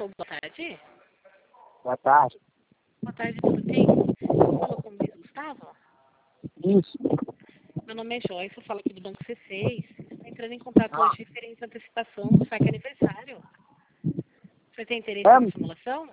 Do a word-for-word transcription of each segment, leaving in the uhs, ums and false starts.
Alô, boa tarde. Boa tarde. Boa tarde, tudo bem? Falou com o Luiz Gustavo? Isso. Meu nome é Joyce, eu falo aqui do Banco C seis. Estou entrando em contato hoje referente à antecipação do saque aniversário. Você tem interesse É, na simulação?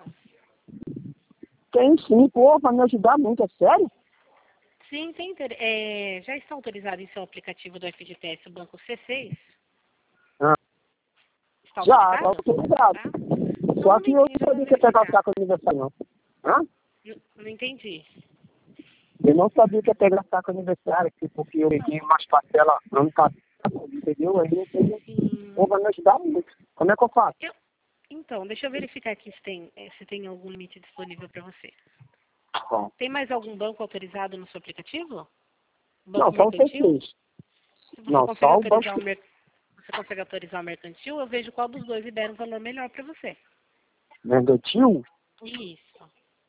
tem sim, pô, vai me ajudar muito, é sério? Sim, tem interesse. É, já está autorizado em seu aplicativo do F G T S o Banco C seis? Ah, Está já, tá autorizado? autorizado. Tá? Só um Só que eu momentinho, já não vou sabia que ia pegar o verificar. saco aniversário, não. Hã? Não, não entendi. Eu não sabia que ia pegar o saco aniversário, aqui, porque eu peguei umas parcelas ano passado, entendeu? Aí eu peguei, Sim. pô, vai me ajudar muito. Como é que eu faço? Eu, então, deixa eu verificar aqui se tem, eh, se tem algum limite disponível para você. Bom, Tem mais algum banco autorizado no seu aplicativo? não, Banco só o mercantil? C seis. Se você Não, consegue só o banco autorizar o mer... você consegue autorizar o mercantil, eu vejo qual dos dois libera um valor melhor para você. mercantil, Isso.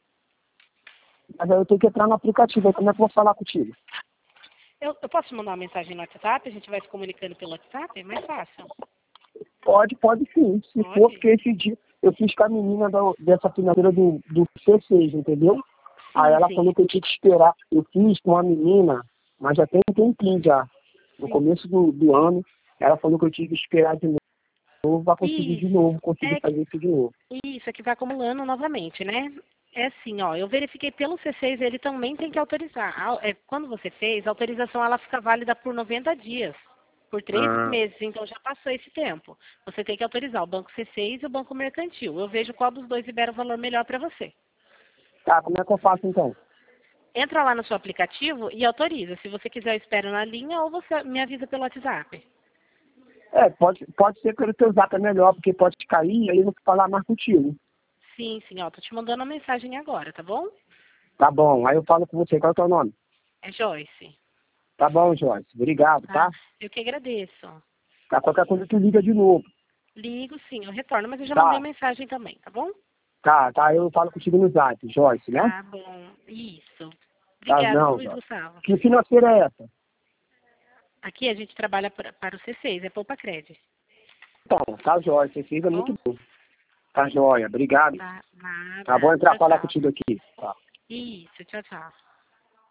mas aí eu tenho que entrar no aplicativo, aí como é que eu vou falar contigo? Eu, eu posso te mandar uma mensagem no WhatsApp? A gente vai se comunicando pelo WhatsApp? É mais fácil. Pode, pode sim. Se for, Pode? porque esse dia eu fiz com a menina da, dessa financeira do, do C seis, entendeu? Aí Sim, ela sim. falou que eu tinha que esperar. Eu fiz com a menina, mas já tem um tempinho já. No Sim. começo do, do ano, ela falou que eu tinha que esperar de novo para conseguir de Isso. novo, conseguir É que, fazer isso de novo. isso, é que vai acumulando novamente, né? É assim, ó, eu verifiquei pelo C seis, ele também tem que autorizar. A- é, quando você fez, a autorização ela fica válida por noventa dias, por três Ah, meses, então já passou esse tempo. Você tem que autorizar o Banco C seis e o Banco Mercantil. Eu vejo qual dos dois libera o valor melhor para você. tá, como é que eu faço então? Entra lá no seu aplicativo e autoriza. Se você quiser, eu espero na linha ou você me avisa pelo WhatsApp. É, pode, pode ser pelo teu zap é melhor, porque pode cair e aí eu não vou falar mais contigo. Sim, sim, ó, tô te mandando a mensagem agora, tá bom? Tá bom, aí eu falo com você. Qual é o teu nome? É Joyce, Tá bom, Joyce. Obrigado, tá? tá? Eu que agradeço. Tá, qualquer coisa tu liga de novo. Ligo sim, eu retorno, mas eu já mandei a Tá, mensagem também, tá bom? tá, tá, eu falo contigo no zap, Joyce, né? Tá bom. Isso. Tá, Obrigada, viu, não, Luiz Joyce. Gustavo? Que financeira é essa? Aqui a gente trabalha pra- para o C seis, é Poupa Cred, Então, tá, Joyce, você fez é tá muito bom? bom. Tá, joia, obrigado. Tá, Tá, vou nada. entrar Tchau, falar tchau. contigo aqui. Tá. Isso, tchau, tchau.